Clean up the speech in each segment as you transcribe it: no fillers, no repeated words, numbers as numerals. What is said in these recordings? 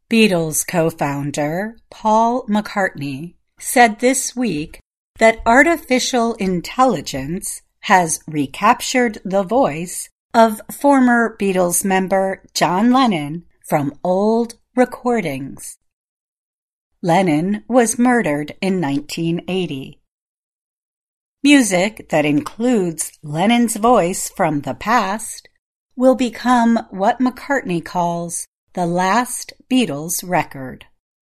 Beatles co-founder Paul McCartney said this week that artificial intelligence has recaptured the voice of former Beatles member John Lennon from old recordings. Lennon was murdered in 1980. Music that includes Lennon's voice from the past will become what McCartney calls the last Beatles record.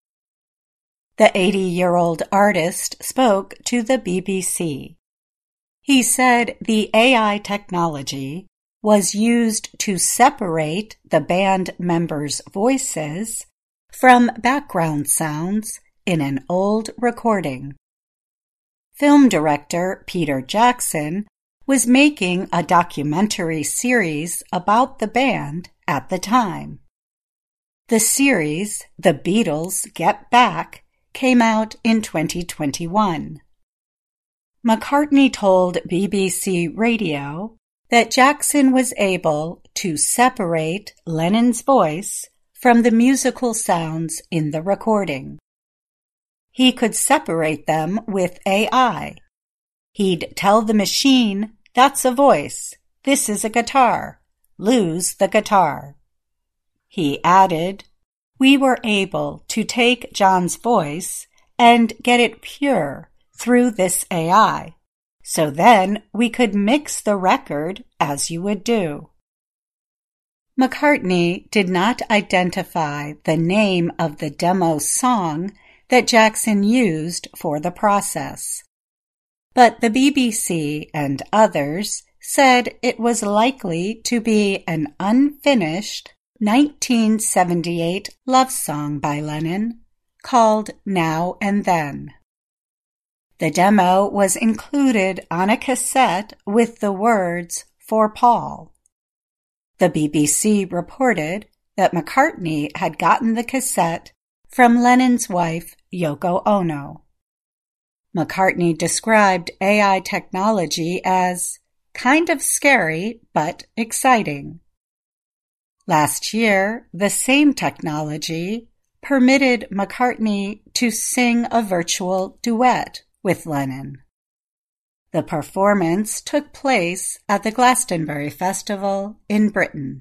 The 80-year-old artist spoke to the BBC. He said the AI technology was used to separate the band members' voices from background sounds in an old recording. Film director Peter Jackson was making a documentary series about the band at the time. The series, The Beatles Get Back, came out in 2021. McCartney told BBC Radio that Jackson was able to separate Lennon's voice from the musical sounds in the recording. He could separate them with AI. He'd tell the machine, "That's a voice. This is a guitar. Lose the guitar." He added, "We were able to take John's voice and get it pure through this AI, so then we could mix the record as you would do." McCartney did not identify the name of the demo song that Jackson used for the process, but the BBC and others said it was likely to be an unfinished 1978 love song by Lennon called Now and Then. The demo was included on a cassette with the words "For Paul." The BBC reported that McCartney had gotten the cassette from Lennon's wife, Yoko Ono. McCartney described AI technology as kind of scary but exciting. Last year, the same technology permitted McCartney to sing a virtual duet with Lennon. The performance took place at the Glastonbury Festival in Britain.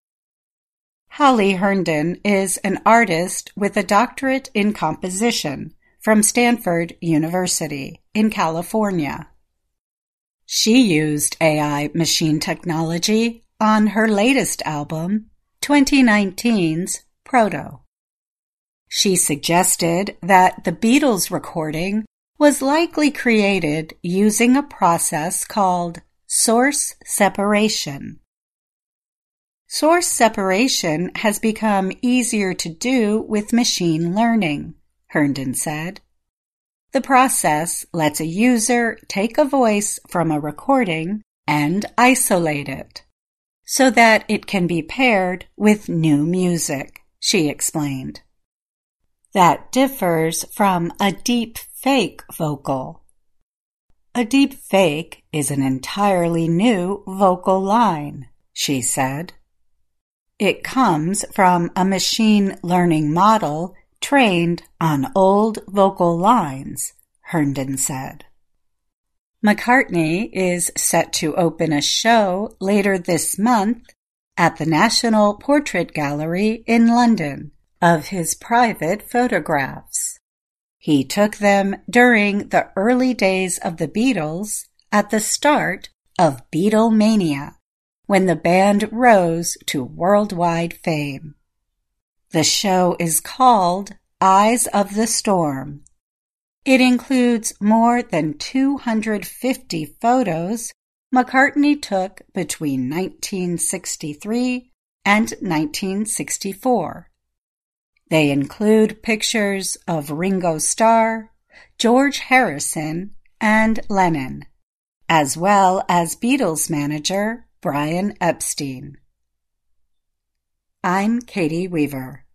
Holly Herndon is an artist with a doctorate in composition from Stanford University in California. She used AI machine technology on her latest album, 2019's Proto. She suggested that the Beatles recording was likely created using a process called source separation. Source separation has become easier to do with machine learning, Herndon said. The process lets a user take a voice from a recording and isolate it, so that it can be paired with new music, she explained. That differs from a deep fake vocal. A deep fake is an entirely new vocal line, she said. It comes from a machine learning model trained on old vocal lines, Herndon said. McCartney is set to open a show later this month at the National Portrait Gallery in London of his private photographs. He took them during the early days of the Beatles at the start of Beatlemania, when the band rose to worldwide fame. The show is called Eyes of the Storm. It includes more than 250 photos McCartney took between 1963 and 1964. They include pictures of Ringo Starr, George Harrison, and Lennon, as well as Beatles manager Brian Epstein. I'm Katie Weaver.